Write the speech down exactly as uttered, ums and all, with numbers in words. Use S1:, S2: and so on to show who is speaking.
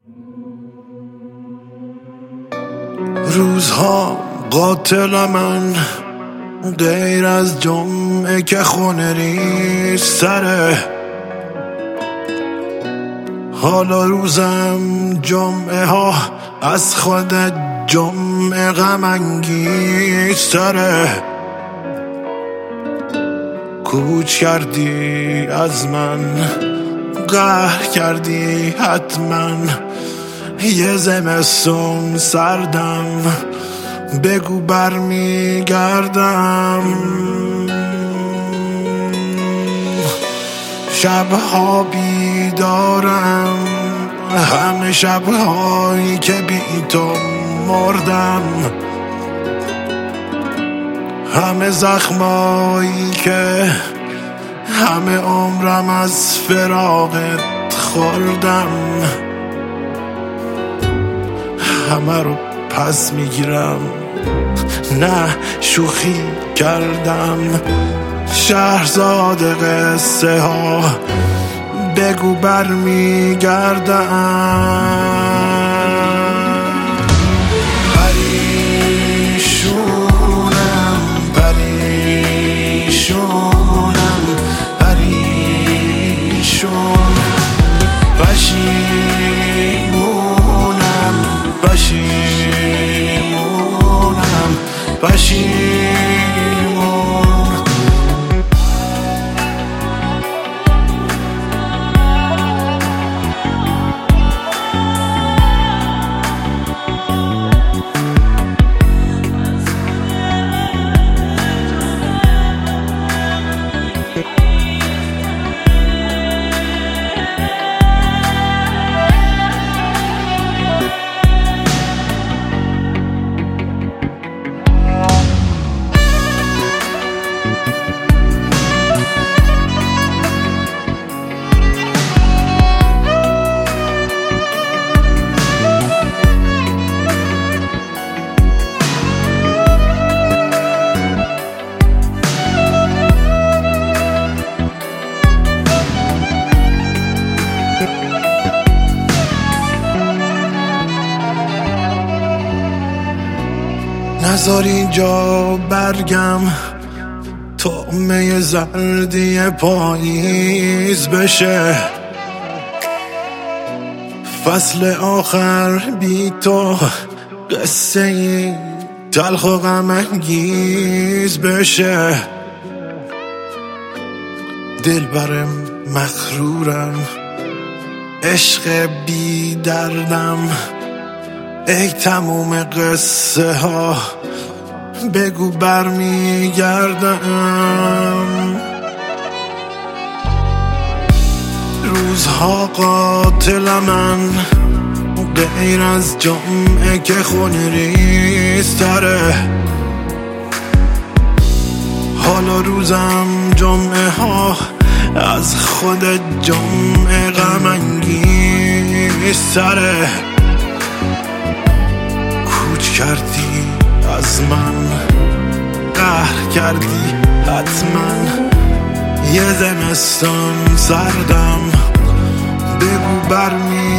S1: روزها قاتل من غیر از جمعه که خونه ریز سره، حالا روزم جمعه ها از خود جمعه غم انگیز تره. کوچ کردی از من، قهر کردی حتما، یه زمستون سردم، بگو برمیگردم. شبها بیدارم، همه شبهایی که بی تو مردم، همه زخمایی که همه عمرم از فراقت خوردم، همه رو پس میگیرم، نه شوخی کردم. شهرزاد قصه ها بگو برمیگردم. پریشونم پریشونم پریشون، پشیمونم پشیمونم پشیمون. نذار اینجا برگم طعمه زردی پاییز بشه، فصل آخر بی تو قصه ای تلخ و غم انگیز بشه. دلبرم مغرورم، عشق بی دردم، ای تموم قصه ها بگو برمیگردم. روزها قاتل من غیر از جمعه که خونه ریز تره، حالا روزم جمعه ها از خود جمعه غم انگیز تره. کوچ کردی از من، قهر کردی حتما، یه زمستان سردم، بگو برمی